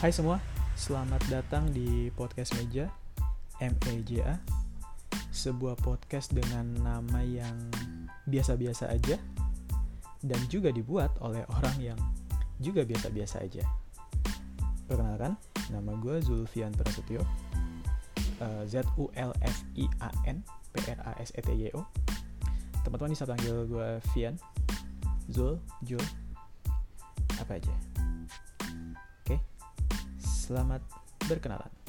Hai semua, selamat datang di Podcast Meja, MEJA. Sebuah podcast dengan nama yang biasa-biasa aja dan juga dibuat oleh orang yang juga biasa-biasa aja. Perkenalkan, nama gue Zulfian Prasetyo, Zulfian Prasetyo. Teman-teman bisa panggil gue Fian, Zul, Jul, apa aja. Oke, selamat berkenalan.